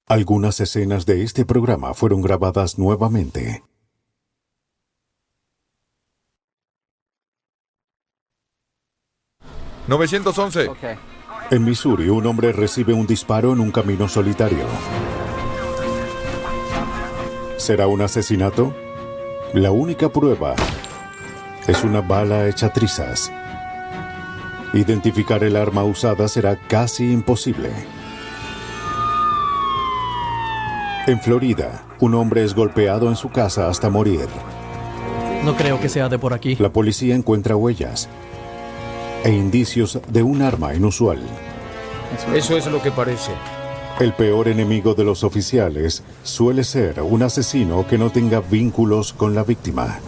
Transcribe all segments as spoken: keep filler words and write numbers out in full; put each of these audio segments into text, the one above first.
Algunas escenas de este programa fueron grabadas nuevamente. novecientos once. Okay. En Missouri, un hombre recibe un disparo en un camino solitario. ¿Será un asesinato? La única prueba es una bala hecha trizas. Identificar el arma usada será casi imposible. En Florida, un hombre es golpeado en su casa hasta morir. No creo que sea de por aquí. La policía encuentra huellas e indicios de un arma inusual. Eso es lo que parece. El peor enemigo de los oficiales suele ser un asesino que no tenga vínculos con la víctima.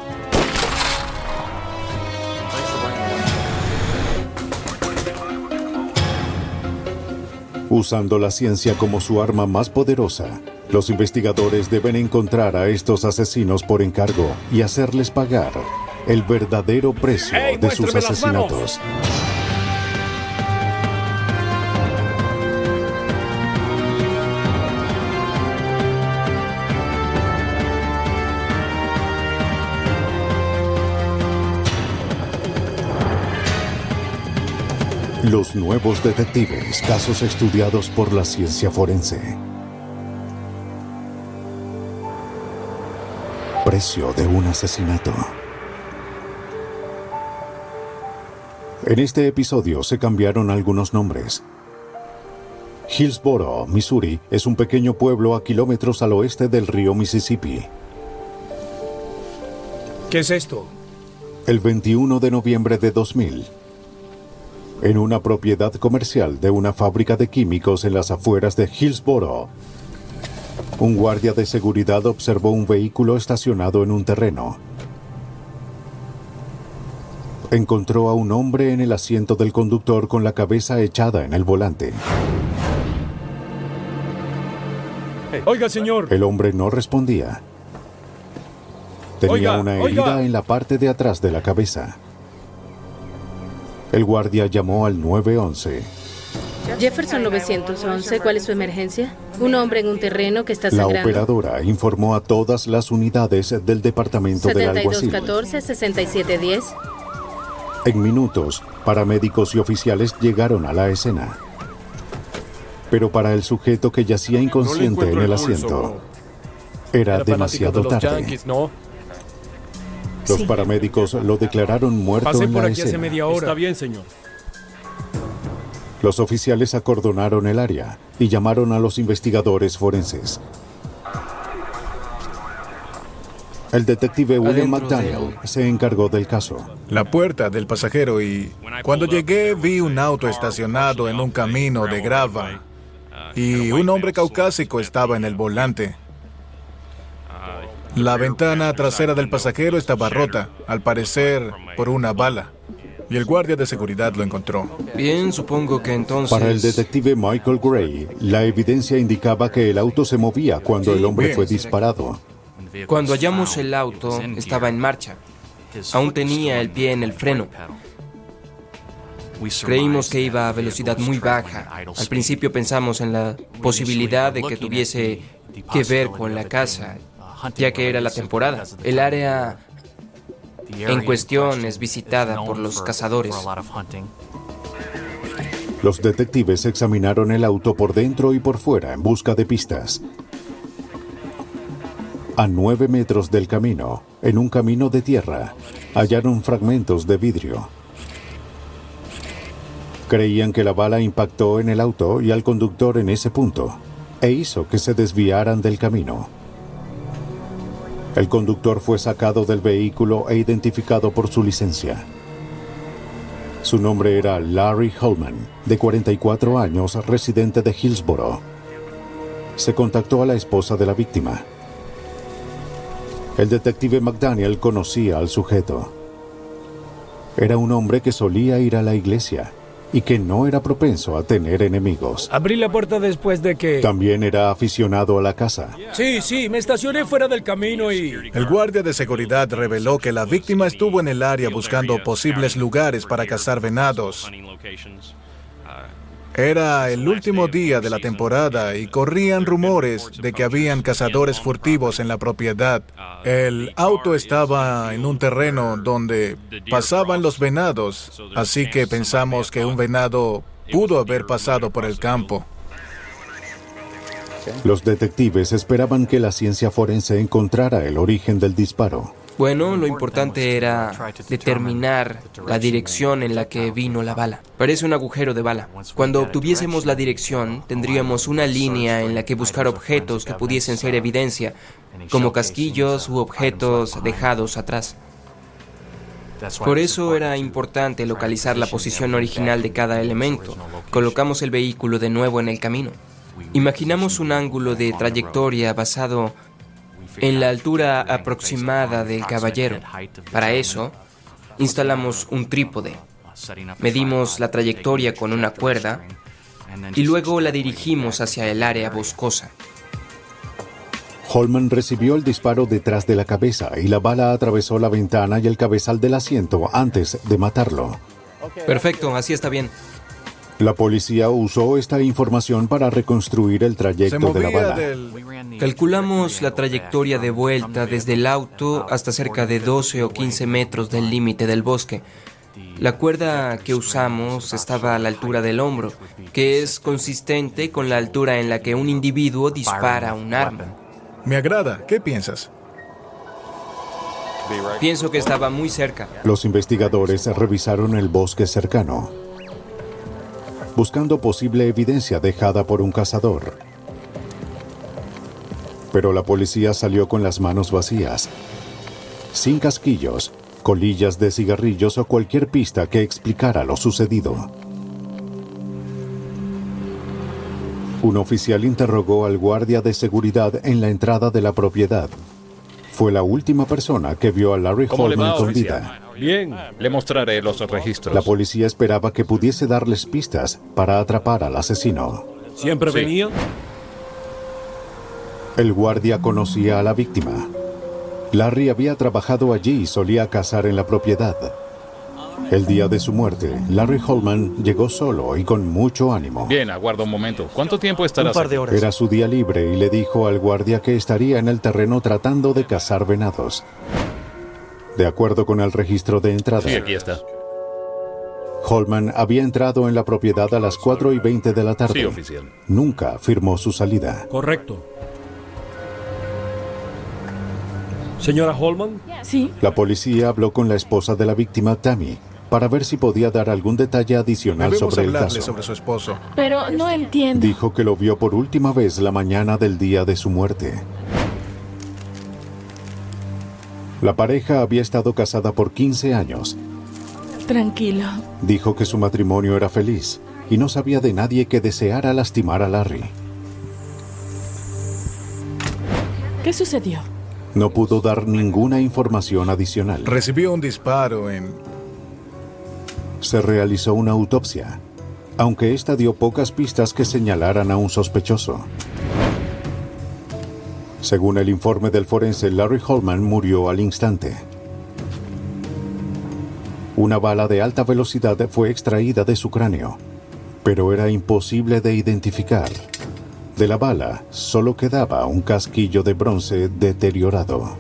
Usando la ciencia como su arma más poderosa, los investigadores deben encontrar a estos asesinos por encargo y hacerles pagar el verdadero precio ¡Ey, de sus muéstrame las asesinatos. Los nuevos detectives, casos estudiados por la ciencia forense. Precio de un asesinato. En este episodio se cambiaron algunos nombres. Hillsboro, Missouri, es un pequeño pueblo a kilómetros al oeste del río Mississippi. ¿Qué es esto? El veintiuno de noviembre de dos mil, en una propiedad comercial de una fábrica de químicos en las afueras de Hillsboro, un guardia de seguridad observó un vehículo estacionado en un terreno. Encontró a un hombre en el asiento del conductor con la cabeza echada en el volante. Oiga, señor. El hombre no respondía. Tenía Oiga, una oiga. herida en la parte de atrás de la cabeza. El guardia llamó al nueve once. Jefferson novecientos once, ¿cuál es su emergencia? Un hombre en un terreno que está La sangrando. operadora informó a todas las unidades del departamento del setenta y dos alguacil. catorce, sesenta y siete diez. En minutos, paramédicos y oficiales llegaron a la escena. Pero para el sujeto que yacía inconsciente en el asiento, era demasiado tarde. ¿no? Los Sí. paramédicos lo declararon muerto Pasé en por la aquí hace escena. media hora. Está bien, señor. Los oficiales acordonaron el área y llamaron a los investigadores forenses. El detective William Adentro McDaniel se encargó del caso. La puerta del pasajero y cuando llegué vi un auto estacionado en un camino de grava y un hombre caucásico estaba en el volante. La ventana trasera del pasajero estaba rota, al parecer por una bala, y el guardia de seguridad lo encontró. Bien, supongo que entonces... Para el detective Michael Gray, la evidencia indicaba que el auto se movía cuando Sí, el hombre bien. fue disparado. Cuando hallamos el auto, estaba en marcha. Aún tenía el pie en el freno. Creímos que iba a velocidad muy baja. Al principio pensamos en la posibilidad de que tuviese que ver con la caza, ya que era la temporada. El área en cuestión es visitada por los cazadores. Los detectives examinaron el auto por dentro y por fuera en busca de pistas. A nueve metros del camino, en un camino de tierra, hallaron fragmentos de vidrio. Creían que la bala impactó en el auto y al conductor en ese punto, e hizo que se desviaran del camino. El conductor fue sacado del vehículo e identificado por su licencia. Su nombre era Larry Holman, de cuarenta y cuatro años, residente de Hillsboro. Se contactó a la esposa de la víctima. El detective McDaniel conocía al sujeto. Era un hombre que solía ir a la iglesia y que no era propenso a tener enemigos. Abrí la puerta después de que... También era aficionado a la caza. Sí, sí, me estacioné fuera del camino y... El guardia de seguridad reveló que la víctima estuvo en el área buscando posibles lugares para cazar venados. Era el último día de la temporada y corrían rumores de que habían cazadores furtivos en la propiedad. El auto estaba en un terreno donde pasaban los venados, así que pensamos que un venado pudo haber pasado por el campo. Los detectives esperaban que la ciencia forense encontrara el origen del disparo. Bueno, lo importante era determinar la dirección en la que vino la bala. Parece un agujero de bala. Cuando obtuviésemos la dirección, tendríamos una línea en la que buscar objetos que pudiesen ser evidencia, como casquillos u objetos dejados atrás. Por eso era importante localizar la posición original de cada elemento. Colocamos el vehículo de nuevo en el camino. Imaginamos un ángulo de trayectoria basado en la altura aproximada del caballero. Para eso, instalamos un trípode. Medimos la trayectoria con una cuerda y luego la dirigimos hacia el área boscosa. Holman recibió el disparo detrás de la cabeza y la bala atravesó la ventana y el cabezal del asiento antes de matarlo. Perfecto, así está bien. La policía usó esta información para reconstruir el trayecto de la bala. Del... Calculamos la trayectoria de vuelta desde el auto hasta cerca de doce o quince metros del límite del bosque. La cuerda que usamos estaba a la altura del hombro, que es consistente con la altura en la que un individuo dispara un arma. Me agrada. ¿Qué piensas? Pienso que estaba muy cerca. Los investigadores revisaron el bosque cercano, buscando posible evidencia dejada por un cazador. Pero la policía salió con las manos vacías, sin casquillos, colillas de cigarrillos o cualquier pista que explicara lo sucedido. Un oficial interrogó al guardia de seguridad en la entrada de la propiedad. Fue la última persona que vio a Larry Holman con vida. Bien, le mostraré los registros. La policía esperaba que pudiese darles pistas para atrapar al asesino. ¿Siempre Sí. venía? El guardia conocía a la víctima. Larry había trabajado allí y solía cazar en la propiedad. El día de su muerte, Larry Holman llegó solo y con mucho ánimo. Bien, aguarda un momento. ¿Cuánto tiempo estarás Un par de aquí? horas. Era su día libre y le dijo al guardia que estaría en el terreno tratando de cazar venados. De acuerdo con el registro de entrada, Sí, aquí está. Holman había entrado en la propiedad a las cuatro y veinte de la tarde. Sí, oficial. Nunca firmó su salida. Correcto. Señora Holman, Sí, La policía habló con la esposa de la víctima, Tammy, para ver si podía dar algún detalle adicional Debemos sobre el hablarle caso. sobre su esposo. pero no entiendo. Dijo que lo vio por última vez la mañana del día de su muerte. La pareja había estado casada por quince años. Tranquilo. Dijo que su matrimonio era feliz y no sabía de nadie que deseara lastimar a Larry. ¿Qué sucedió? No pudo dar ninguna información adicional. Recibió un disparo en... Se realizó una autopsia, aunque esta dio pocas pistas que señalaran a un sospechoso. Según el informe del forense, Larry Holman murió al instante. Una bala de alta velocidad fue extraída de su cráneo, pero era imposible de identificar. De la bala solo quedaba un casquillo de bronce deteriorado.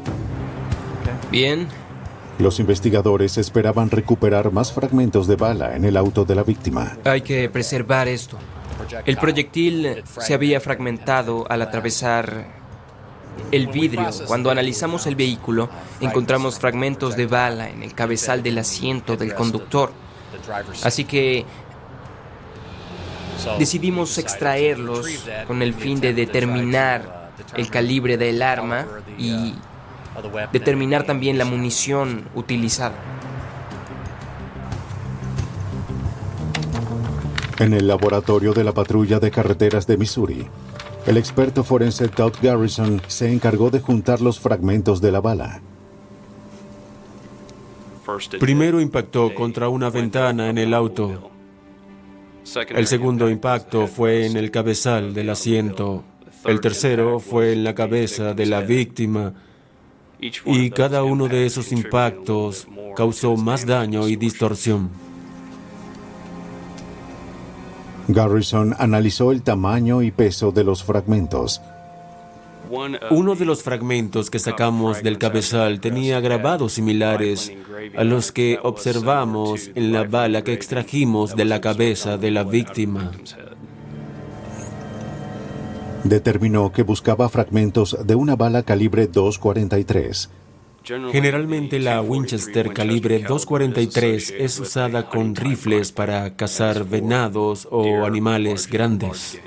Bien, Los investigadores esperaban recuperar más fragmentos de bala en el auto de la víctima. hay que preservar esto. El proyectil se había fragmentado al atravesar el vidrio. Cuando analizamos el vehículo, encontramos fragmentos de bala en el cabezal del asiento del conductor. Así que decidimos extraerlos con el fin de determinar el calibre del arma y determinar también la munición utilizada. En el laboratorio de la patrulla de carreteras de Missouri, el experto forense Todd Garrison se encargó de juntar los fragmentos de la bala. Primero impactó contra una ventana en el auto. El segundo impacto fue en el cabezal del asiento. El tercero fue en la cabeza de la víctima. Y cada uno de esos impactos causó más daño y distorsión. Garrison analizó el tamaño y peso de los fragmentos. Uno de los fragmentos que sacamos del cabezal tenía grabados similares a los que observamos en la bala que extrajimos de la cabeza de la víctima. Determinó que buscaba fragmentos de una bala calibre dos cuarenta y tres. Generalmente la Winchester calibre dos cuarenta y tres es usada con rifles para cazar venados o animales grandes.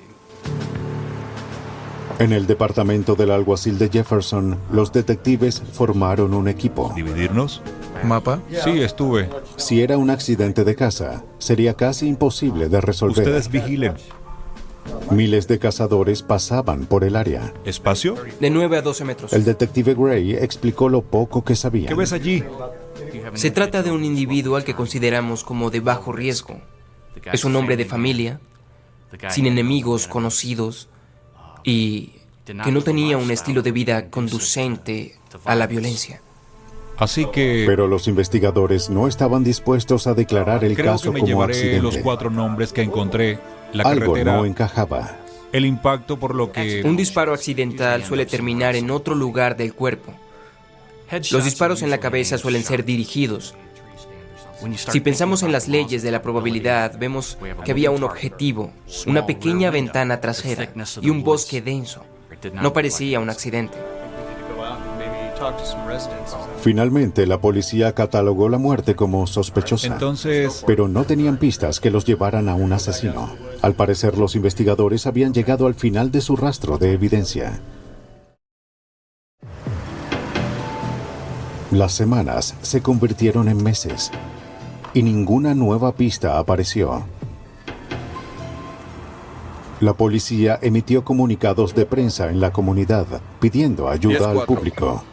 En el departamento del alguacil de Jefferson, los detectives formaron un equipo. ¿Dividirnos? ¿Mapa? Sí, estuve. Si era un accidente de caza, sería casi imposible de resolver. Ustedes vigilen. Miles de cazadores pasaban por el área. ¿Espacio? De nueve a doce metros. El detective Gray explicó lo poco que sabía. ¿Qué ves allí? Se trata de un individuo al que consideramos como de bajo riesgo. Es un hombre de familia, sin enemigos conocidos y que no tenía un estilo de vida conducente a la violencia. Así que... Pero los investigadores no estaban dispuestos a declarar el creo caso que me como llevaré accidente. los cuatro nombres que encontré. La Algo carretera, no encajaba. el impacto por lo que... Un disparo accidental suele terminar en otro lugar del cuerpo. Los disparos en la cabeza suelen ser dirigidos. Si pensamos en las leyes de la probabilidad, vemos que había un objetivo, una pequeña ventana trasera y un bosque denso. No parecía un accidente. Finalmente, la policía catalogó la muerte como sospechosa. Entonces... Pero no tenían pistas que los llevaran a un asesino. Al parecer, los investigadores habían llegado al final de su rastro de evidencia. Las semanas se convirtieron en meses y ninguna nueva pista apareció. La policía emitió comunicados de prensa en la comunidad pidiendo ayuda al público.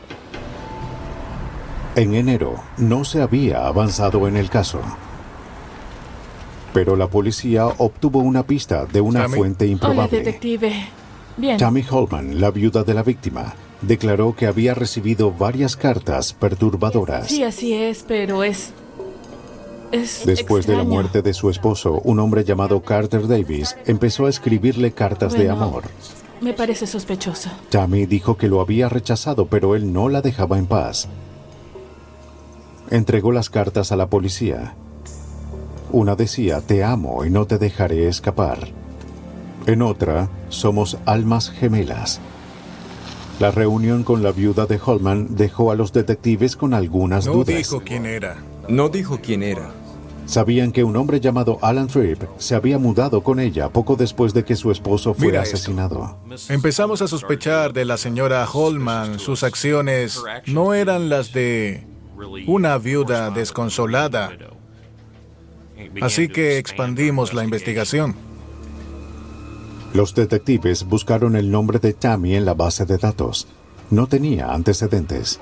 En enero no se había avanzado en el caso, pero la policía obtuvo una pista de una Tammy. fuente Hola, improbable. detective. Bien. Tammy Holman, la viuda de la víctima, declaró que había recibido varias cartas perturbadoras. Sí, así es, pero es... es Después de la extraño. muerte de su esposo, un hombre llamado Carter Davis empezó a escribirle cartas de Bueno, amor. Me parece sospechoso. Tammy dijo que lo había rechazado, pero él no la dejaba en paz. Entregó las cartas a la policía. Una decía, te amo y no te dejaré escapar. En otra, somos almas gemelas. La reunión con la viuda de Holman dejó a los detectives con algunas No dudas. dijo quién era. No dijo quién era. Sabían que un hombre llamado Alan Tripp se había mudado con ella poco después de que su esposo fue Mira esto. asesinado. Empezamos a sospechar de la señora Holman. Sus acciones no eran las de una viuda desconsolada. Así que expandimos la investigación. Los detectives buscaron el nombre de Tammy en la base de datos. No tenía antecedentes.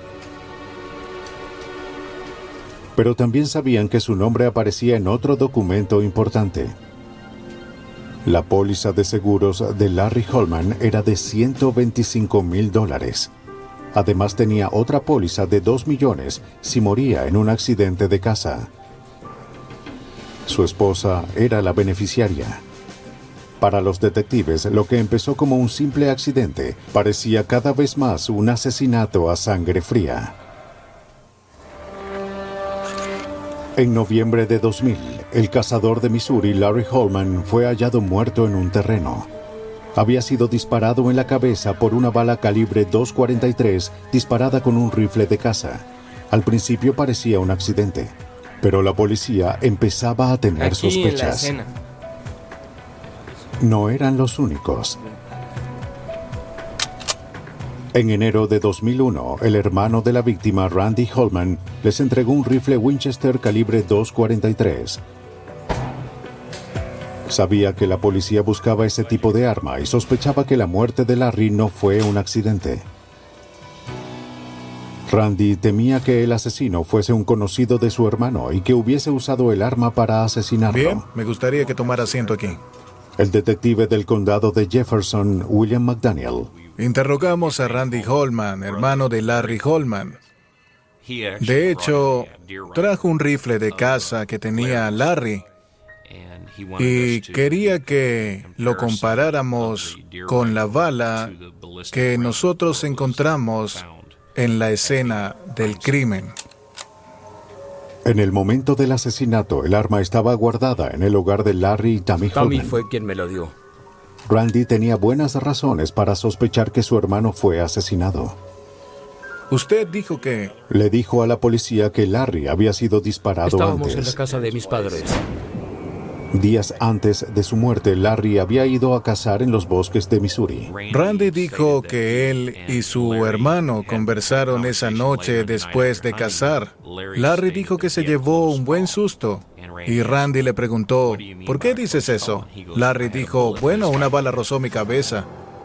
Pero también sabían que su nombre aparecía en otro documento importante. La póliza de seguros de Larry Holman era de ciento veinticinco mil dólares. Además tenía otra póliza de dos millones si moría en un accidente de casa. Su esposa era la beneficiaria. Para los detectives, lo que empezó como un simple accidente parecía cada vez más un asesinato a sangre fría. En noviembre de dos mil, el cazador de Missouri, Larry Holman, fue hallado muerto en un terreno. Había sido disparado en la cabeza por una bala calibre dos cuarenta y tres disparada con un rifle de caza. Al principio parecía un accidente, pero la policía empezaba a tener Aquí en la sospechas. escena. No eran los únicos. En enero de dos mil uno, el hermano de la víctima, Randy Holman, les entregó un rifle Winchester calibre dos cuarenta y tres. Sabía que la policía buscaba ese tipo de arma y sospechaba que la muerte de Larry no fue un accidente. Randy temía que el asesino fuese un conocido de su hermano y que hubiese usado el arma para asesinarlo. Bien, me gustaría que tomara asiento aquí. El detective del condado de Jefferson, William McDaniel, Interrogamos a Randy Holman, hermano de Larry Holman. De hecho, trajo un rifle de caza que tenía Larry y quería que lo comparáramos con la bala que nosotros encontramos en la escena del crimen. En el momento del asesinato, el arma estaba guardada en el hogar de Larry y Tammy Holman. Tammy fue quien me lo dio. Randy tenía buenas razones para sospechar que su hermano fue asesinado. Usted dijo que... Le dijo a la policía que Larry había sido disparado Estábamos antes. en la casa de mis padres. Días antes de su muerte, Larry había ido a cazar en los bosques de Missouri. Randy dijo que él y su hermano conversaron esa noche después de cazar. Larry dijo que se llevó un buen susto. Y Randy le preguntó, ¿por qué dices eso? Larry dijo, bueno, una bala rozó mi cabeza.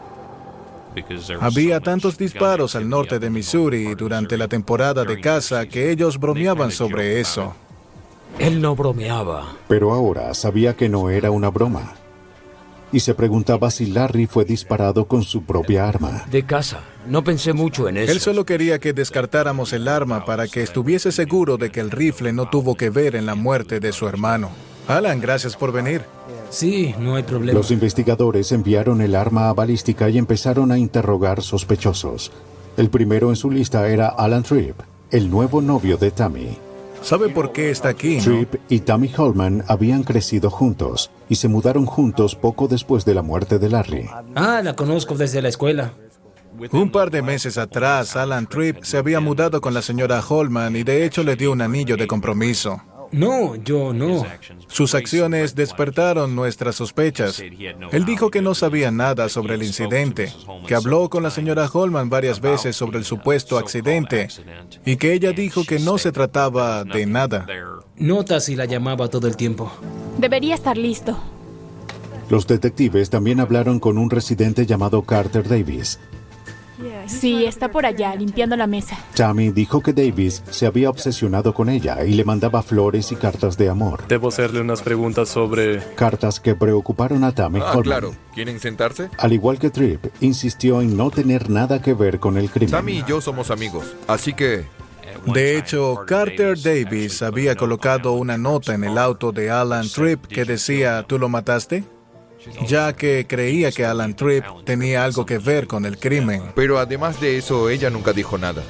Había tantos disparos al norte de Missouri durante la temporada de caza que ellos bromeaban sobre eso. Él no bromeaba. Pero ahora sabía que no era una broma. Y se preguntaba si Larry fue disparado con su propia arma. De casa. No pensé mucho en eso. Él solo quería que descartáramos el arma para que estuviese seguro de que el rifle no tuvo que ver en la muerte de su hermano. Alan, gracias por venir. Sí, no hay problema. Los investigadores enviaron el arma a balística y empezaron a interrogar sospechosos. El primero en su lista era Alan Tripp, el nuevo novio de Tammy. ¿Sabe por qué está aquí, no? Tripp y Tammy Holman habían crecido juntos y se mudaron juntos poco después de la muerte de Larry. Ah, la conozco desde la escuela. Un par de meses atrás, Alan Tripp se había mudado con la señora Holman y de hecho le dio un anillo de compromiso. No, yo no. Sus acciones despertaron nuestras sospechas. Él dijo que no sabía nada sobre el incidente, que habló con la señora Holman varias veces sobre el supuesto accidente y que ella dijo que no se trataba de nada. Nota si la llamaba todo el tiempo. Debería estar listo. Los detectives también hablaron con un residente llamado Carter Davis. Sí, está por allá, limpiando la mesa. Tammy dijo que Davis se había obsesionado con ella y le mandaba flores y cartas de amor. Debo hacerle unas preguntas sobre... Cartas que preocuparon a Tammy Ah, Holman. claro. ¿Quieren sentarse? Al igual que Tripp, insistió en no tener nada que ver con el crimen. Tammy y yo somos amigos, así que... De hecho, Carter Davis había colocado una nota en el auto de Alan Tripp que decía, ¿tú lo mataste?, ya que creía que Alan Tripp tenía algo que ver con el crimen. Pero además de eso, ella nunca dijo nada.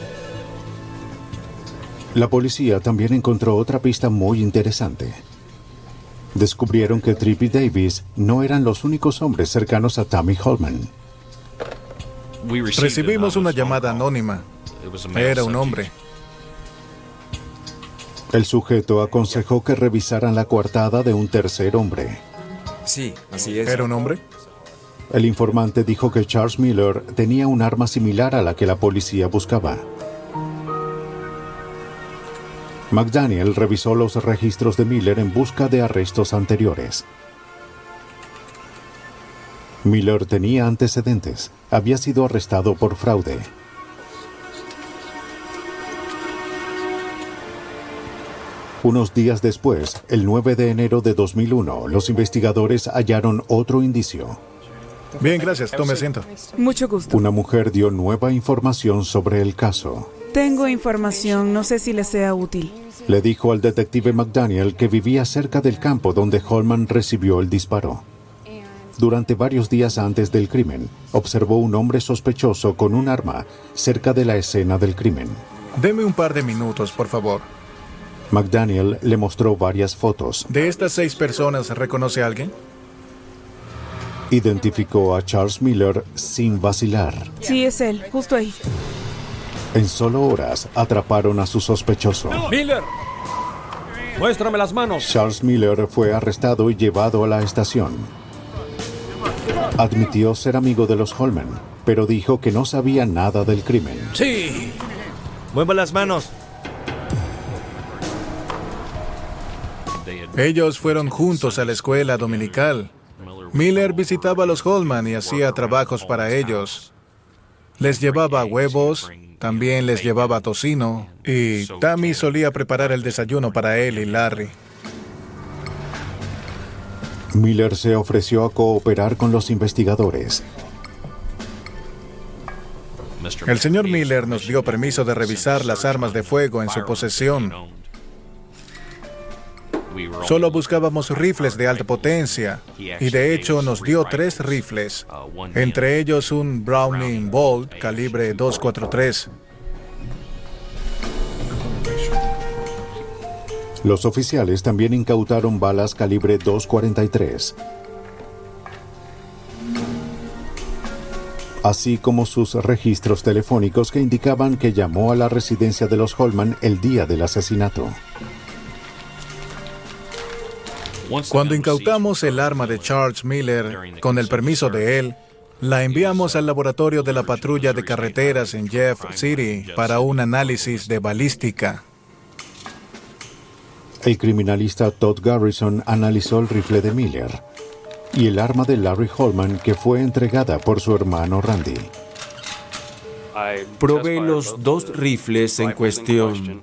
La policía también encontró otra pista muy interesante. Descubrieron que Tripp y Davis no eran los únicos hombres cercanos a Tammy Holman. Recibimos una llamada anónima. Era un hombre. El sujeto aconsejó que revisaran la coartada de un tercer hombre. Sí, así es. ¿Era un hombre? El informante dijo que Charles Miller tenía un arma similar a la que la policía buscaba. McDaniel revisó los registros de Miller en busca de arrestos anteriores. Miller tenía antecedentes. Había sido arrestado por fraude. Unos días después, el nueve de enero de dos mil uno, los investigadores hallaron otro indicio. Bien, gracias. Tome asiento. Mucho gusto. Una mujer dio nueva información sobre el caso. Tengo información, no sé si le sea útil. Le dijo al detective McDaniel que vivía cerca del campo donde Holman recibió el disparo. Durante varios días antes del crimen, observó un hombre sospechoso con un arma cerca de la escena del crimen. Deme un par de minutos, por favor. McDaniel le mostró varias fotos. ¿De estas seis personas reconoce a alguien? Identificó a Charles Miller sin vacilar. Sí, es él, justo ahí. En solo horas atraparon a su sospechoso. ¡Miller! ¡Muéstrame las manos! Charles Miller fue arrestado y llevado a la estación. Admitió ser amigo de los Holman, pero dijo que no sabía nada del crimen. ¡Sí! ¡Mueva las manos! Ellos fueron juntos a la escuela dominical. Miller visitaba a los Holman y hacía trabajos para ellos. Les llevaba huevos, también les llevaba tocino, y Tammy solía preparar el desayuno para él y Larry. Miller se ofreció a cooperar con los investigadores. El señor Miller nos dio permiso de revisar las armas de fuego en su posesión. Solo buscábamos rifles de alta potencia y de hecho nos dio tres rifles, entre ellos un Browning Bolt calibre dos cuarenta y tres. Los oficiales también incautaron balas calibre dos cuarenta y tres, así como sus registros telefónicos que indicaban que llamó a la residencia de los Holman el día del asesinato. Cuando incautamos el arma de Charles Miller, con el permiso de él, la enviamos al laboratorio de la patrulla de carreteras en Jeff City para un análisis de balística. El criminalista Todd Garrison analizó el rifle de Miller y el arma de Larry Holman que fue entregada por su hermano Randy. Probé los dos rifles en cuestión.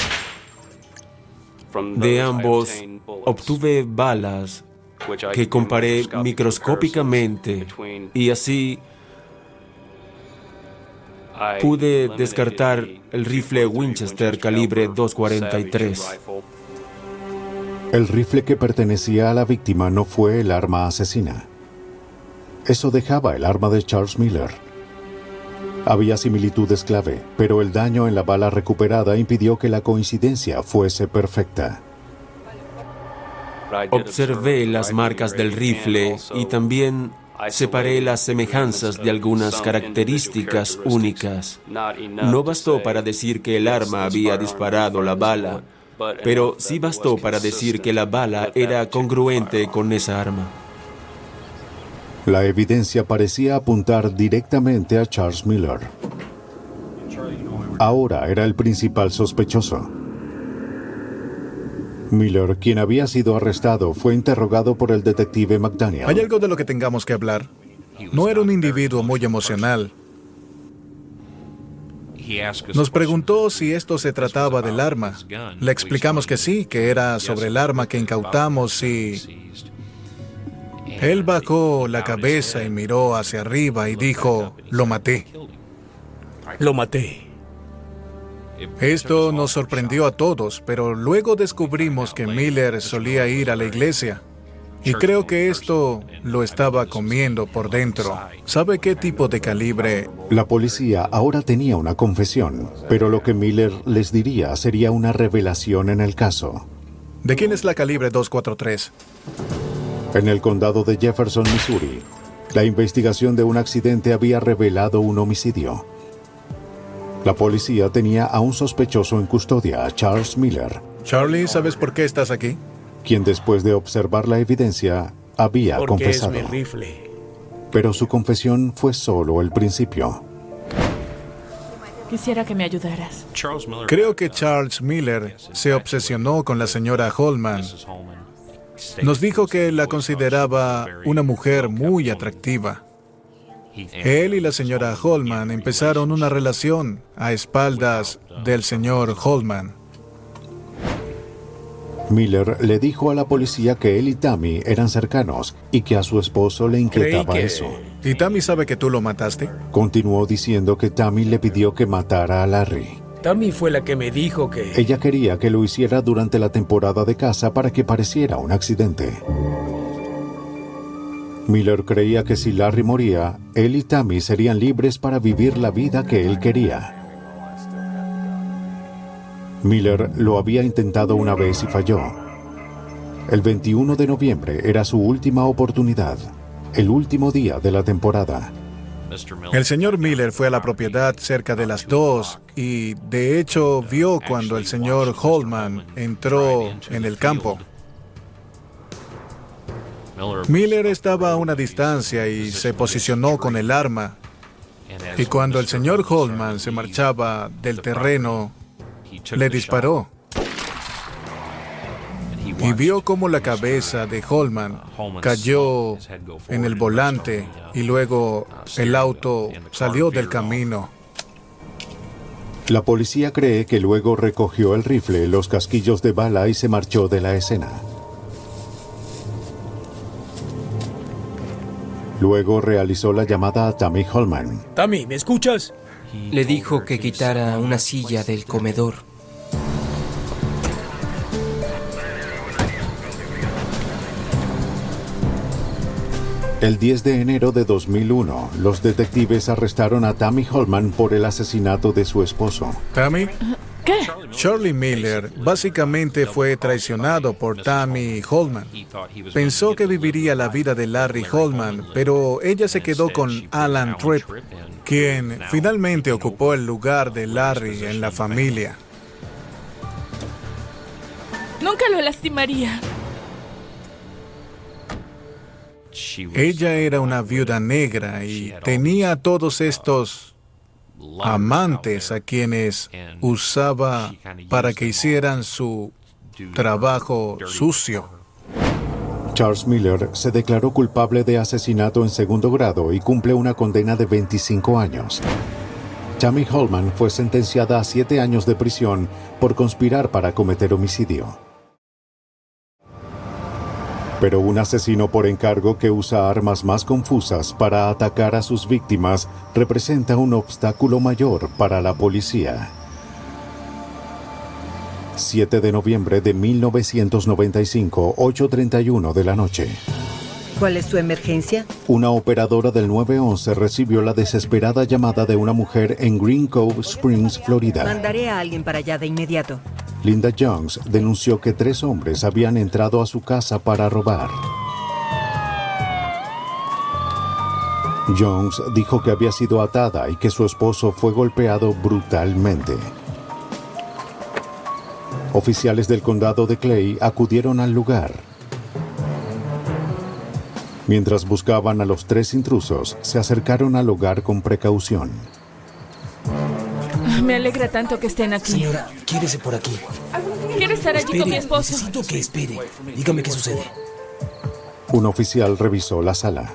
De ambos obtuve balas que comparé microscópicamente y así pude descartar el rifle Winchester calibre dos cuarenta y tres. El rifle que pertenecía a la víctima no fue el arma asesina. Eso dejaba el arma de Charles Miller. Había similitudes clave, pero el daño en la bala recuperada impidió que la coincidencia fuese perfecta. Observé las marcas del rifle y también separé las semejanzas de algunas características únicas. No bastó para decir que el arma había disparado la bala, pero sí bastó para decir que la bala era congruente con esa arma. La evidencia parecía apuntar directamente a Charles Miller. Ahora era el principal sospechoso. Miller, quien había sido arrestado, fue interrogado por el detective McDaniel. Hay algo de lo que tengamos que hablar. No era un individuo muy emocional. Nos preguntó si esto se trataba del arma. Le explicamos que sí, que era sobre el arma que incautamos y... Él bajó la cabeza y miró hacia arriba y dijo, lo maté. Lo maté. Esto nos sorprendió a todos, pero luego descubrimos que Miller solía ir a la iglesia. Y creo que esto lo estaba comiendo por dentro. ¿Sabe qué tipo de calibre? La policía ahora tenía una confesión, pero lo que Miller les diría sería una revelación en el caso. ¿De quién es la calibre dos cuarenta y tres? En el condado de Jefferson, Missouri, la investigación de un accidente había revelado un homicidio. La policía tenía a un sospechoso en custodia, a Charles Miller. Charlie, ¿sabes por qué estás aquí? Quien después de observar la evidencia había Porque confesado. es mi rifle. Pero su confesión fue solo el principio. Quisiera que me ayudaras. Creo que Charles Miller se obsesionó con la señora Holman. Nos dijo que la consideraba una mujer muy atractiva. Él y la señora Holman empezaron una relación a espaldas del señor Holman. Miller le dijo a la policía que él y Tammy eran cercanos y que a su esposo le inquietaba que... eso. ¿Y Tammy sabe que tú lo mataste? Continuó diciendo que Tammy le pidió que matara a Larry. Tammy fue la que me dijo que... Ella quería que lo hiciera durante la temporada de caza para que pareciera un accidente. Miller creía que si Larry moría, él y Tammy serían libres para vivir la vida que él quería. Miller lo había intentado una vez y falló. El veintiuno de noviembre era su última oportunidad, el último día de la temporada. El señor Miller fue a la propiedad cerca de las dos y, de hecho, vio cuando el señor Holman entró en el campo. Miller estaba a una distancia y se posicionó con el arma. Y cuando el señor Holman se marchaba del terreno, le disparó. Y vio cómo la cabeza de Holman cayó en el volante y luego el auto salió del camino. La policía cree que luego recogió el rifle, los casquillos de bala y se marchó de la escena. Luego realizó la llamada a Tammy Holman. Tammy, ¿me escuchas? Le dijo que quitara una silla del comedor. El diez de enero de dos mil uno, los detectives arrestaron a Tammy Holman por el asesinato de su esposo. ¿Tammy? ¿Qué? Charlie Miller básicamente fue traicionado por Tammy Holman. Pensó que viviría la vida de Larry Holman, pero ella se quedó con Alan Tripp, quien finalmente ocupó el lugar de Larry en la familia. Nunca lo lastimaría. Ella era una viuda negra y tenía todos estos amantes a quienes usaba para que hicieran su trabajo sucio. Charles Miller se declaró culpable de asesinato en segundo grado y cumple una condena de veinticinco años. Tammy Holman fue sentenciada a siete años de prisión por conspirar para cometer homicidio. Pero un asesino por encargo que usa armas más confusas para atacar a sus víctimas representa un obstáculo mayor para la policía. siete de noviembre de mil novecientos noventa y cinco, ocho treinta y uno de la noche. ¿Cuál es su emergencia? Una operadora del nueve once recibió la desesperada llamada de una mujer en Green Cove Springs, Florida. Mandaré a alguien para allá de inmediato. Linda Jones denunció que tres hombres habían entrado a su casa para robar. Jones dijo que había sido atada y que su esposo fue golpeado brutalmente. Oficiales del condado de Clay acudieron al lugar. Mientras buscaban a los tres intrusos, se acercaron al hogar con precaución. Me alegra tanto que estén aquí. Señora, quédese por aquí. Quiero estar allí Espere, con mi esposo. Necesito que espere. Dígame qué sucede. Un oficial revisó la sala.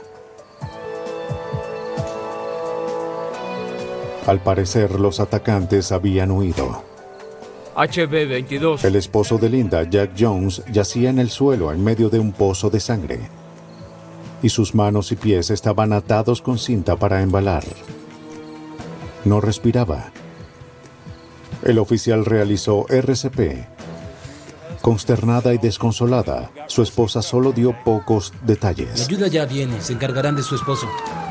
Al parecer, los atacantes habían huido. H B veintidós. El esposo de Linda, Jack Jones, yacía en el suelo en medio de un pozo de sangre. Y sus manos y pies estaban atados con cinta para embalar. No respiraba. El oficial realizó R C P. Consternada y desconsolada, su esposa solo dio pocos detalles. La ayuda ya viene, se encargarán de su esposo.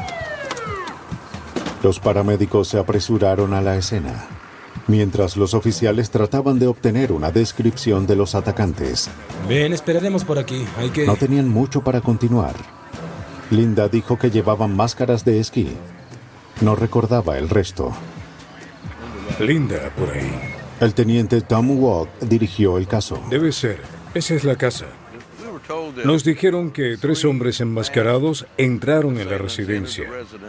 Los paramédicos se apresuraron a la escena, mientras los oficiales trataban de obtener una descripción de los atacantes. Ven, esperaremos por aquí. Hay que... No tenían mucho para continuar. Linda dijo que llevaban máscaras de esquí. No recordaba el resto. Linda, por ahí. El teniente Tom Walk dirigió el caso. Debe ser. Esa es la casa. Nos dijeron que tres hombres enmascarados entraron en la residencia.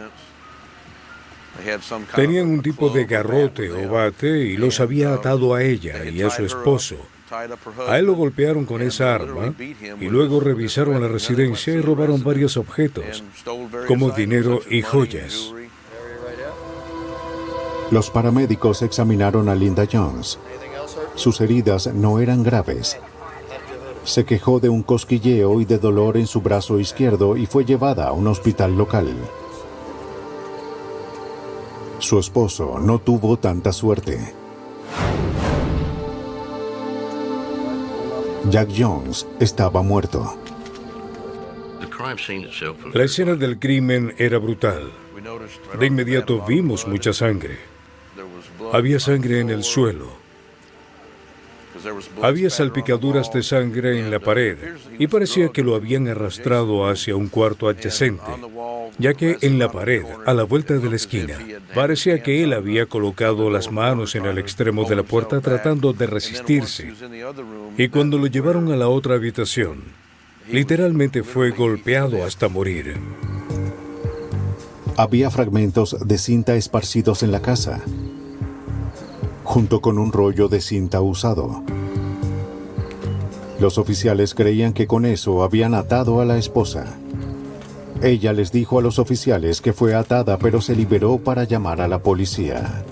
Tenían un tipo de garrote o bate y los había atado a ella y a su esposo. A él lo golpearon con esa arma y luego revisaron la residencia y robaron varios objetos, como dinero y joyas. Los paramédicos examinaron a Linda Jones. Sus heridas no eran graves. Se quejó de un cosquilleo y de dolor en su brazo izquierdo y fue llevada a un hospital local. Su esposo no tuvo tanta suerte. Jack Jones estaba muerto. La escena del crimen era brutal. De inmediato vimos mucha sangre. Había sangre en el suelo. Había salpicaduras de sangre en la pared y parecía que lo habían arrastrado hacia un cuarto adyacente, ya que en la pared, a la vuelta de la esquina, parecía que él había colocado las manos en el extremo de la puerta tratando de resistirse. Y cuando lo llevaron a la otra habitación, literalmente fue golpeado hasta morir. Había fragmentos de cinta esparcidos en la casa, junto con un rollo de cinta usado. Los oficiales creían que con eso habían atado a la esposa. Ella les dijo a los oficiales que fue atada, pero se liberó para llamar a la policía.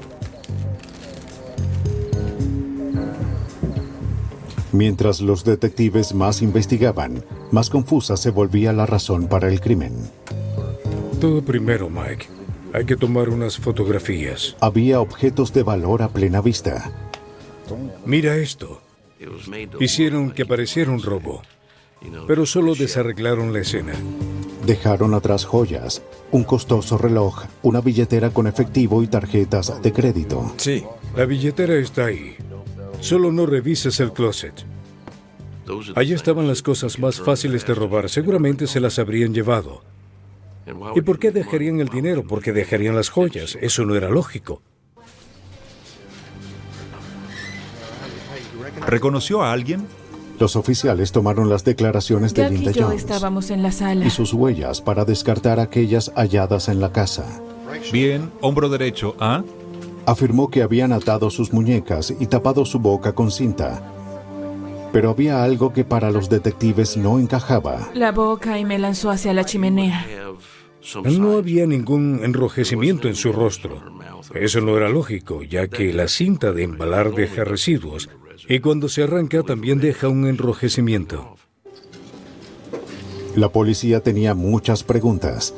Mientras los detectives más investigaban, más confusa se volvía la razón para el crimen. Todo primero, Mike. Hay que tomar unas fotografías. Había objetos de valor a plena vista. Mira esto. Hicieron que pareciera un robo, pero solo desarreglaron la escena. dejaron atrás joyas, un costoso reloj, una billetera con efectivo y tarjetas de crédito. Sí, la billetera está ahí. Solo no revises el closet. Allí estaban las cosas más fáciles de robar. Seguramente se las habrían llevado. ¿Y por qué dejarían el dinero? ¿Por qué dejarían las joyas? Eso no era lógico. ¿Reconoció a alguien? Los oficiales tomaron las declaraciones de Jack Linda y yo Jones estábamos en la sala. y sus huellas para descartar aquellas halladas en la casa. Bien, hombro derecho, ¿ah? Afirmó que habían atado sus muñecas y tapado su boca con cinta. Pero había algo que para los detectives no encajaba. La boca y me lanzó hacia la chimenea. No había ningún enrojecimiento en su rostro. Eso no era lógico, ya que la cinta de embalar deja residuos, y cuando se arranca también deja un enrojecimiento. La policía tenía muchas preguntas.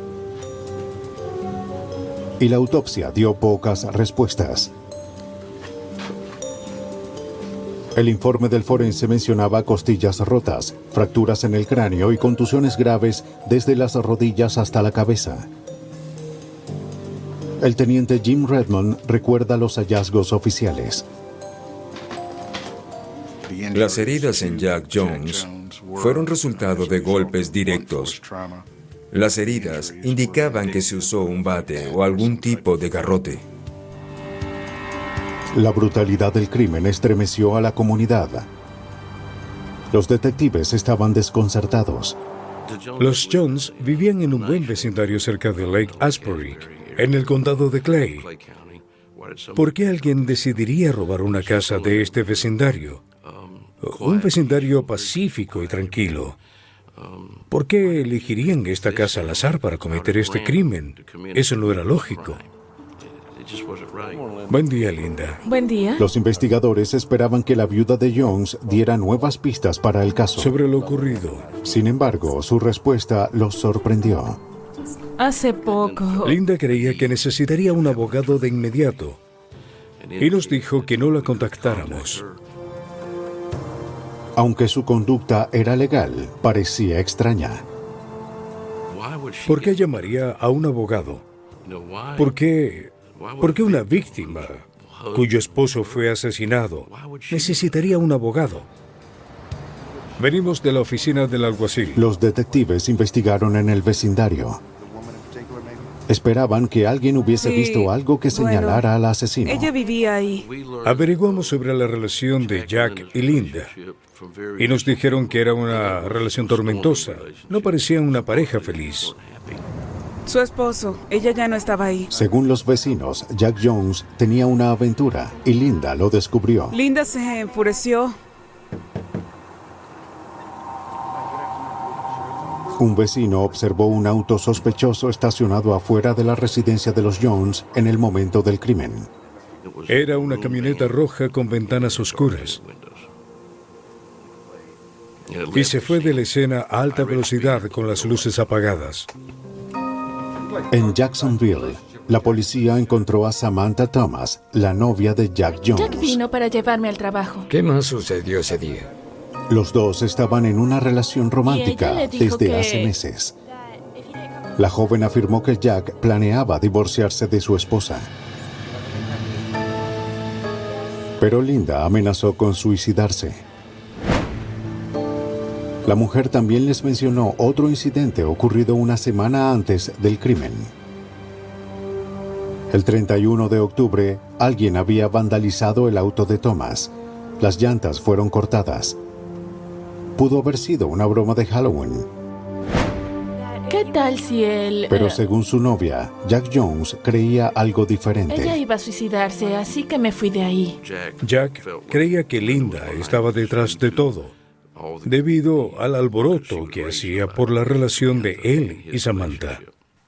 Y la autopsia dio pocas respuestas. El informe del forense mencionaba costillas rotas, fracturas en el cráneo y contusiones graves desde las rodillas hasta la cabeza. El teniente Jim Redmond recuerda los hallazgos oficiales. Las heridas en Jack Jones fueron resultado de golpes directos. Las heridas indicaban que se usó un bate o algún tipo de garrote. La brutalidad del crimen estremeció a la comunidad. Los detectives estaban desconcertados. Los Jones vivían en un buen vecindario cerca de Lake Asbury, en el condado de Clay. ¿Por qué alguien decidiría robar una casa de este vecindario? Un vecindario pacífico y tranquilo. ¿Por qué elegirían esta casa al azar para cometer este crimen? Eso no era lógico. Buen día, Linda. Buen día. Los investigadores esperaban que la viuda de Jones diera nuevas pistas para el caso. Sobre lo ocurrido. Sin embargo, su respuesta los sorprendió. Hace poco... Linda creía que necesitaría un abogado de inmediato y nos dijo que no la contactáramos. Aunque su conducta era legal, parecía extraña. ¿Por qué llamaría a un abogado? ¿Por qué, por qué una víctima cuyo esposo fue asesinado necesitaría un abogado? Venimos de la oficina del alguacil. Los detectives investigaron en el vecindario. Esperaban que alguien hubiese Sí, visto algo que señalara bueno, al asesino. Ella vivía ahí. Averiguamos sobre la relación de Jack y Linda y nos dijeron que era una relación tormentosa. No parecían una pareja feliz. Su esposo, ella ya no estaba ahí. Según los vecinos, Jack Jones tenía una aventura y Linda lo descubrió. Linda se enfureció. Un vecino observó un auto sospechoso estacionado afuera de la residencia de los Jones en el momento del crimen. Era una camioneta roja con ventanas oscuras. Y se fue de la escena a alta velocidad con las luces apagadas. En Jacksonville, la policía encontró a Samantha Thomas, la novia de Jack Jones. Jack vino para llevarme al trabajo. ¿Qué más sucedió ese día? Los dos estaban en una relación romántica Y ella le dijo desde que- hace meses. La joven afirmó que Jack planeaba divorciarse de su esposa. Pero Linda amenazó con suicidarse. La mujer también les mencionó otro incidente ocurrido una semana antes del crimen. El treinta y uno de octubre, alguien había vandalizado el auto de Thomas. Las llantas fueron cortadas. Pudo haber sido una broma de Halloween. ¿Qué tal si él... Pero eh, según su novia, Jack Jones creía algo diferente. ella iba a suicidarse, así que me fui de ahí. Jack creía que Linda estaba detrás de todo, debido al alboroto que hacía por la relación de él y Samantha.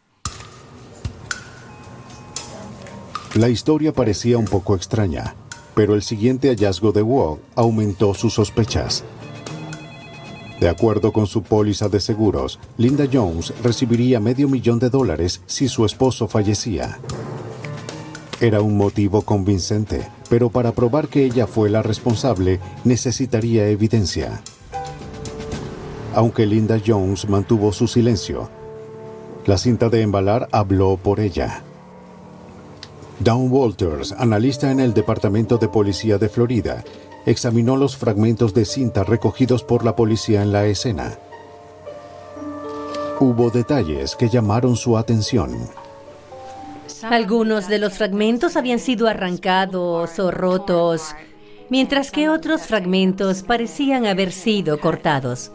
La historia parecía un poco extraña, pero el siguiente hallazgo de Waugh aumentó sus sospechas. De acuerdo con su póliza de seguros, Linda Jones recibiría medio millón de dólares si su esposo fallecía. Era un motivo convincente, pero para probar que ella fue la responsable, necesitaría evidencia. aunque Linda Jones mantuvo su silencio. La cinta de embalar habló por ella. Dawn Walters, analista en el Departamento de Policía de Florida, examinó los fragmentos de cinta recogidos por la policía en la escena. Hubo detalles que llamaron su atención. Algunos de los fragmentos habían sido arrancados o rotos, mientras que otros fragmentos parecían haber sido cortados.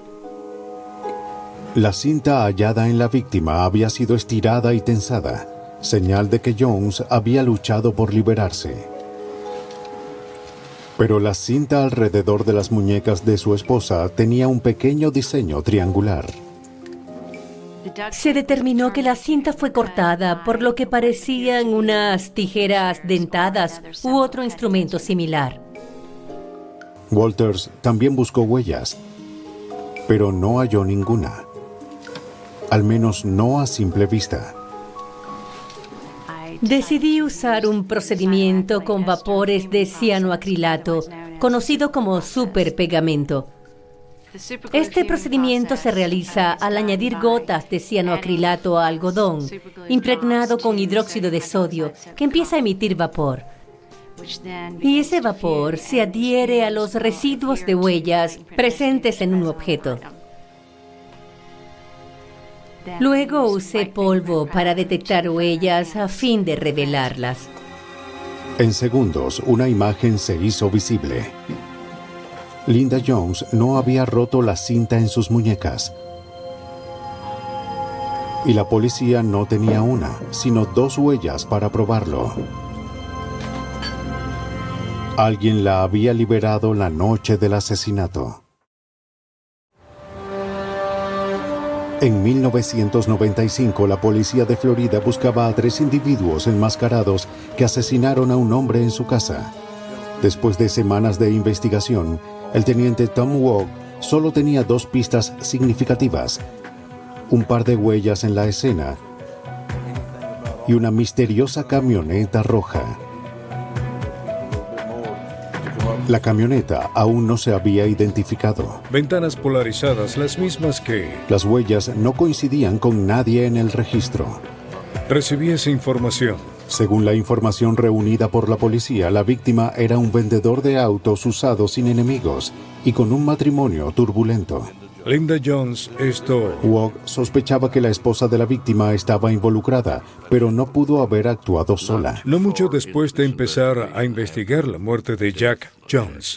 La cinta hallada en la víctima había sido estirada y tensada, señal de que Jones había luchado por liberarse. Pero la cinta alrededor de las muñecas de su esposa tenía un pequeño diseño triangular. Se determinó que la cinta fue cortada por lo que parecían unas tijeras dentadas u otro instrumento similar. Walters también buscó huellas, pero no halló ninguna. Al menos no a simple vista. Decidí usar un procedimiento con vapores de cianoacrilato, conocido como superpegamento. Este procedimiento se realiza al añadir gotas de cianoacrilato a algodón, impregnado con hidróxido de sodio, que empieza a emitir vapor. Y ese vapor se adhiere a los residuos de huellas presentes en un objeto. Luego usé polvo para detectar huellas a fin de revelarlas. En segundos, una imagen se hizo visible. Linda Jones no había roto la cinta en sus muñecas. Y la policía no tenía una, sino dos huellas para probarlo. Alguien la había liberado la noche del asesinato. En mil novecientos noventa y cinco, la policía de Florida buscaba a tres individuos enmascarados que asesinaron a un hombre en su casa. Después de semanas de investigación, el teniente Tom Wogg solo tenía dos pistas significativas: un par de huellas en la escena y una misteriosa camioneta roja. La camioneta aún no se había identificado. Ventanas polarizadas, las mismas que... Las huellas no coincidían con nadie en el registro. Recibí esa información. Según la información reunida por la policía, la víctima era un vendedor de autos usados sin enemigos y con un matrimonio turbulento. Linda Jones, esto... Wogg sospechaba que la esposa de la víctima estaba involucrada, pero no pudo haber actuado sola. No mucho después de empezar a investigar la muerte de Jack Jones,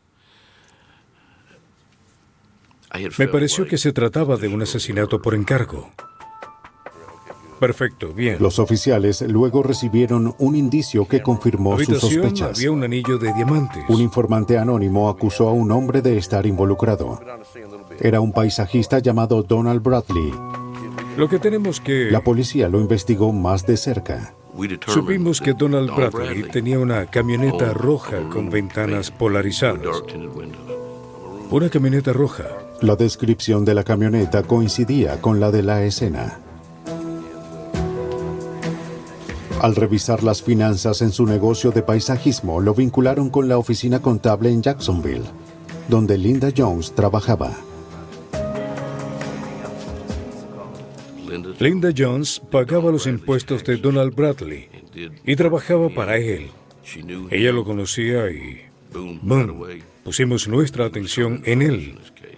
me pareció que se trataba de un asesinato por encargo. Perfecto, bien. Los oficiales luego recibieron un indicio que confirmó sus sospechas. Había un anillo de diamantes. Un informante anónimo acusó a un hombre de estar involucrado. Era un paisajista llamado Donald Bradley. Lo que tenemos que... La policía lo investigó más de cerca. Supimos que Donald Bradley tenía una camioneta roja con ventanas polarizadas. Una camioneta roja. La descripción de la camioneta coincidía con la de la escena. Al revisar las finanzas en su negocio de paisajismo, lo vincularon con la oficina contable en Jacksonville, donde Linda Jones trabajaba. Linda Jones pagaba los impuestos de Donald Bradley y trabajaba para él. Ella lo conocía y, boom, pusimos nuestra atención en él.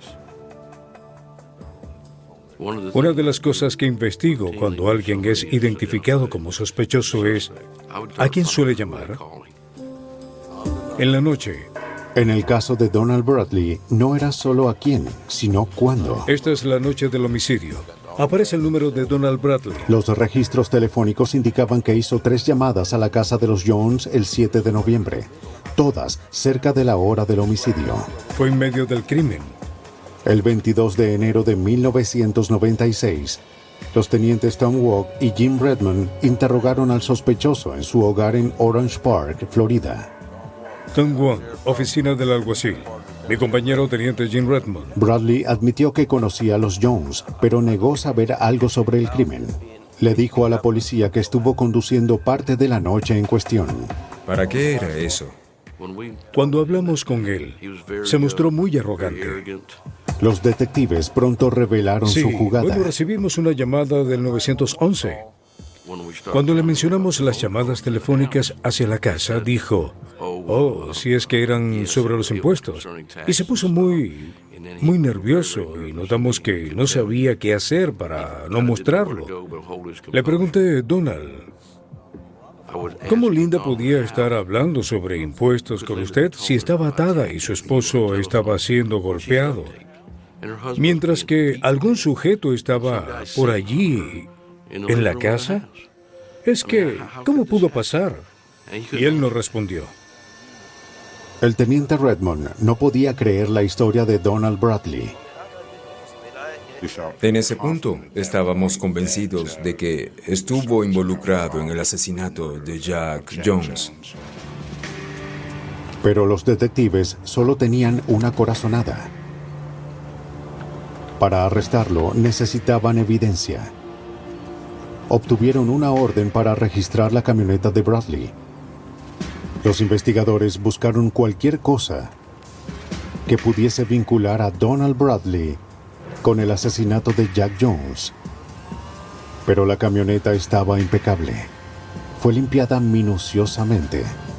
Una de las cosas que investigo cuando alguien es identificado como sospechoso es ¿a quién suele llamar? En la noche. En el caso de Donald Bradley, no era solo a quién, sino cuándo. Esta es la noche del homicidio. Aparece el número de Donald Bradley. Los registros telefónicos indicaban que hizo tres llamadas a la casa de los Jones el siete de noviembre, todas cerca de la hora del homicidio. Fue en medio del crimen. El veintidós de enero de mil novecientos noventa y seis, los tenientes Tom Wogg y Jim Redmond interrogaron al sospechoso en su hogar en Orange Park, Florida. Tom Wogg, oficina del alguacil. Mi compañero teniente Jim Redmond. Bradley admitió que conocía a los Jones, pero negó saber algo sobre el crimen. Le dijo a la policía que estuvo conduciendo parte de la noche en cuestión. ¿Para qué era eso? Cuando hablamos con él, se mostró muy arrogante. Los detectives pronto revelaron Sí, su jugada. bueno, recibimos una llamada del nueve once. Cuando le mencionamos las llamadas telefónicas hacia la casa, dijo, oh, si es que eran sobre los impuestos. Y se puso muy, muy nervioso y notamos que no sabía qué hacer para no mostrarlo. Le pregunté, Donald, ¿cómo Linda podía estar hablando sobre impuestos con usted si estaba atada y su esposo estaba siendo golpeado? Mientras que algún sujeto estaba por allí en la casa. Es que, ¿cómo pudo pasar? Y él nos respondió. El teniente Redmond no podía creer la historia de Donald Bradley. En ese punto, estábamos convencidos de que estuvo involucrado en el asesinato de Jack Jones. Pero los detectives solo tenían una corazonada. Para arrestarlo necesitaban evidencia. Obtuvieron una orden para registrar la camioneta de Bradley. Los investigadores buscaron cualquier cosa que pudiese vincular a Donald Bradley con el asesinato de Jack Jones. Pero la camioneta estaba impecable. Fue limpiada minuciosamente.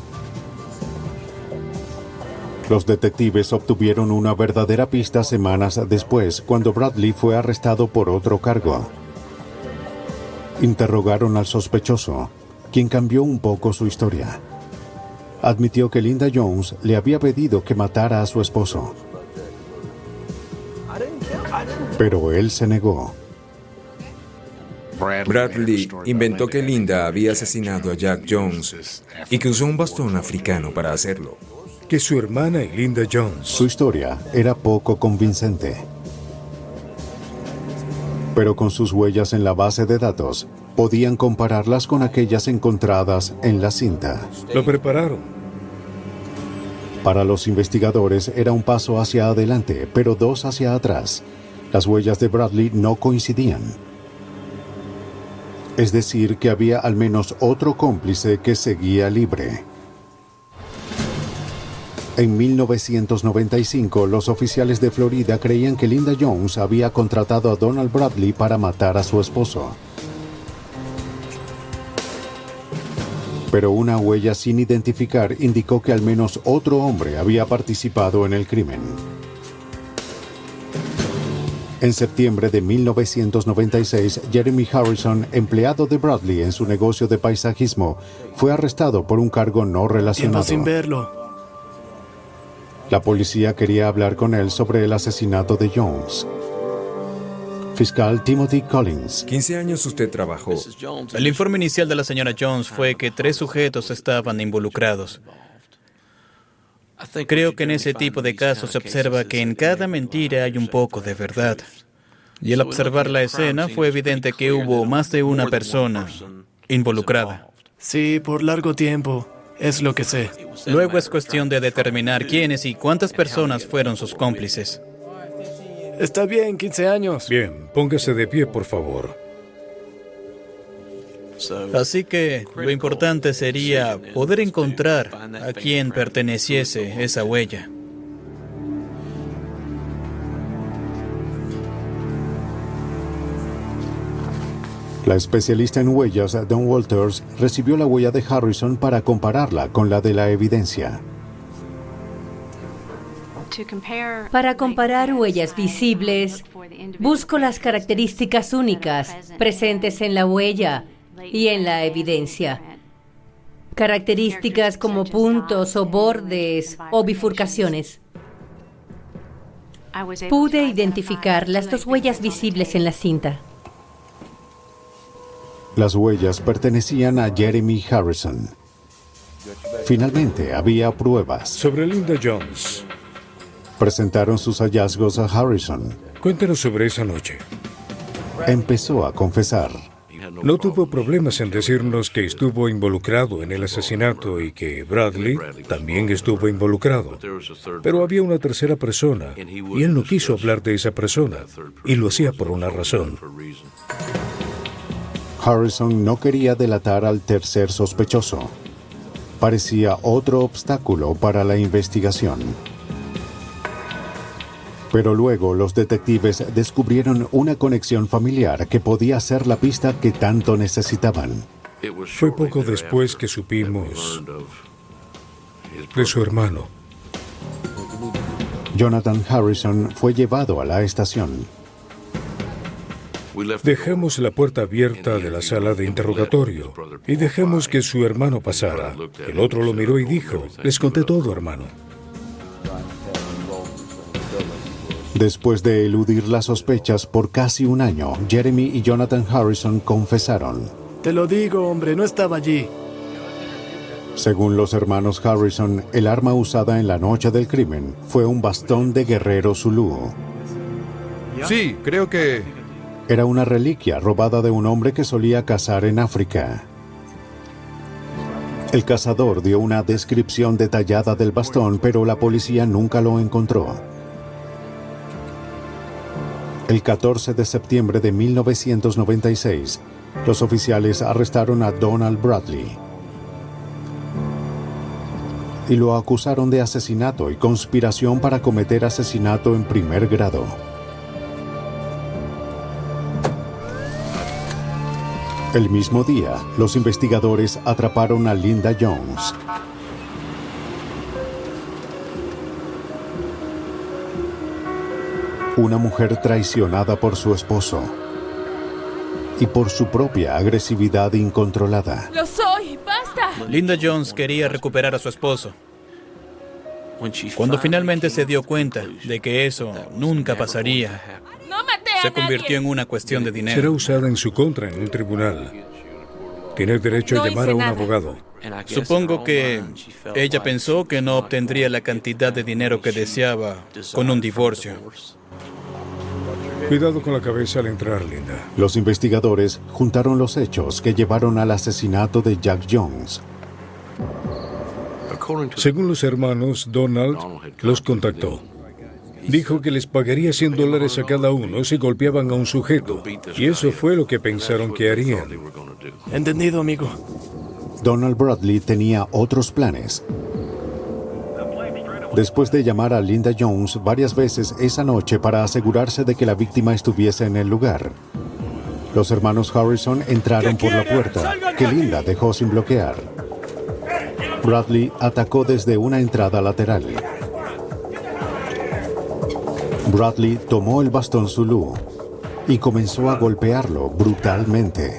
Los detectives obtuvieron una verdadera pista semanas después, cuando Bradley fue arrestado por otro cargo. Interrogaron al sospechoso, quien cambió un poco su historia. Admitió que Linda Jones le había pedido que matara a su esposo. Pero él se negó. Bradley inventó que Linda había asesinado a Jack Jones y que usó un bastón africano para hacerlo. Que su hermana y Linda Jones. Su historia era poco convincente. Pero con sus huellas en la base de datos, podían compararlas con aquellas encontradas en la cinta. Lo prepararon. Para los investigadores era un paso hacia adelante, pero dos hacia atrás. Las huellas de Bradley no coincidían. Es decir, que había al menos otro cómplice que seguía libre. En mil novecientos noventa y cinco, los oficiales de Florida creían que Linda Jones había contratado a Donald Bradley para matar a su esposo. Pero una huella sin identificar indicó que al menos otro hombre había participado en el crimen. En septiembre de mil novecientos noventa y seis, Jeremy Harrison, empleado de Bradley en su negocio de paisajismo, fue arrestado por un cargo no relacionado. Tiempo sin verlo. La policía quería hablar con él sobre el asesinato de Jones. Fiscal Timothy Collins. quince años usted trabajó. El informe inicial de la señora Jones fue que tres sujetos estaban involucrados. Creo que en ese tipo de casos se observa que en cada mentira hay un poco de verdad. Y al observar la escena fue evidente que hubo más de una persona involucrada. Sí, por largo tiempo. Es lo que sé. Luego es cuestión de determinar quiénes y cuántas personas fueron sus cómplices. Está bien, quince años. Bien, póngase de pie, por favor. Así que lo importante sería poder encontrar a quién perteneciese esa huella. La especialista en huellas, Dawn Walters, recibió la huella de Harrison para compararla con la de la evidencia. Para comparar huellas visibles, busco las características únicas presentes en la huella y en la evidencia. Características como puntos o bordes o bifurcaciones. Pude identificar las dos huellas visibles en la cinta. Las huellas pertenecían a Jeremy Harrison. Finalmente, había pruebas. Sobre Linda Jones. Presentaron sus hallazgos a Harrison. Cuéntanos sobre esa noche. Empezó a confesar. No tuvo problemas en decirnos que estuvo involucrado en el asesinato y que Bradley también estuvo involucrado. Pero había una tercera persona y él no quiso hablar de esa persona y lo hacía por una razón. Harrison no quería delatar al tercer sospechoso. Parecía otro obstáculo para la investigación. Pero luego los detectives descubrieron una conexión familiar que podía ser la pista que tanto necesitaban. Fue poco después que supimos de su hermano. Jonathan Harrison fue llevado a la estación. Dejamos la puerta abierta de la sala de interrogatorio y dejamos que su hermano pasara. El otro lo miró y dijo, les conté todo, hermano. Después de eludir las sospechas por casi un año, Jeremy y Jonathan Harrison confesaron. Te lo digo, hombre, no estaba allí. Según los hermanos Harrison, el arma usada en la noche del crimen fue un bastón de guerrero zulú. Sí, creo que... Era una reliquia robada de un hombre que solía cazar en África. El cazador dio una descripción detallada del bastón, pero la policía nunca lo encontró. El catorce de septiembre de mil novecientos noventa y seis, los oficiales arrestaron a Donald Bradley y lo acusaron de asesinato y conspiración para cometer asesinato en primer grado. El mismo día, los investigadores atraparon a Linda Jones. Una mujer traicionada por su esposo y por su propia agresividad incontrolada. ¡Lo soy! ¡Basta! Linda Jones quería recuperar a su esposo. Cuando finalmente se dio cuenta de que eso nunca pasaría, ¡No maté a se convirtió en una cuestión de dinero. Será usada en su contra en un tribunal. Tiene derecho No a llamar hice a un nada. abogado. Supongo que ella pensó que no obtendría la cantidad de dinero que deseaba con un divorcio. Cuidado con la cabeza al entrar, Linda. Los investigadores juntaron los hechos que llevaron al asesinato de Jack Jones. Según los hermanos, Donald los contactó. Dijo que les pagaría cien dólares a cada uno si golpeaban a un sujeto. Y eso fue lo que pensaron que harían. Entendido, amigo. Donald Bradley tenía otros planes. Después de llamar a Linda Jones varias veces esa noche para asegurarse de que la víctima estuviese en el lugar, los hermanos Harrison entraron por la puerta, que Linda dejó sin bloquear. Bradley atacó desde una entrada lateral. Bradley tomó el bastón zulú y comenzó a golpearlo brutalmente.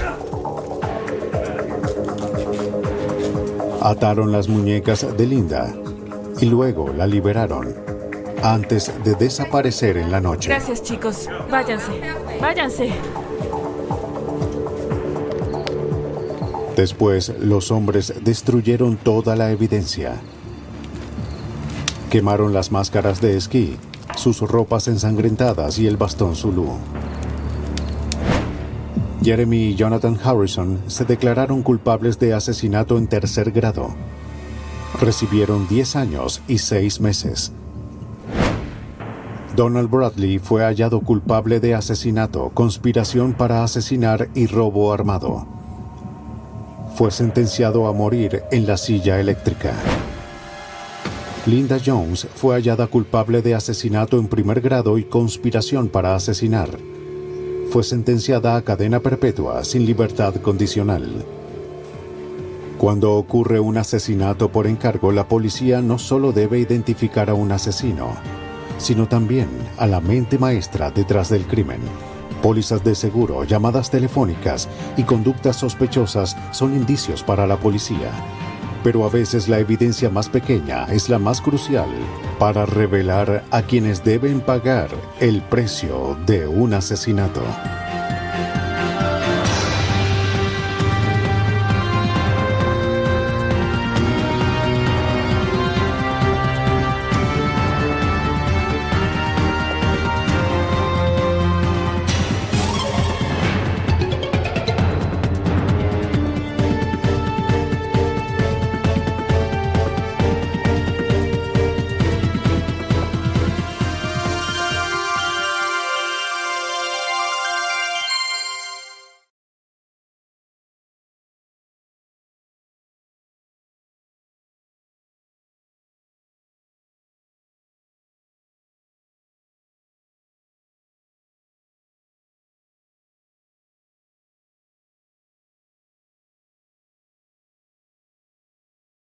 Ataron las muñecas de Linda y luego la liberaron, antes de desaparecer en la noche. Gracias, chicos. Váyanse. Váyanse. Después, los hombres destruyeron toda la evidencia. Quemaron las máscaras de esquí, sus ropas ensangrentadas y el bastón zulú. Jeremy y Jonathan Harrison se declararon culpables de asesinato en tercer grado. Recibieron diez años y seis meses. Donald Bradley fue hallado culpable de asesinato, conspiración para asesinar y robo armado. Fue sentenciado a morir en la silla eléctrica. Linda Jones fue hallada culpable de asesinato en primer grado y conspiración para asesinar. Fue sentenciada a cadena perpetua sin libertad condicional. Cuando ocurre un asesinato por encargo, la policía no solo debe identificar a un asesino, sino también a la mente maestra detrás del crimen. Pólizas de seguro, llamadas telefónicas y conductas sospechosas son indicios para la policía. Pero a veces la evidencia más pequeña es la más crucial para revelar a quienes deben pagar el precio de un asesinato.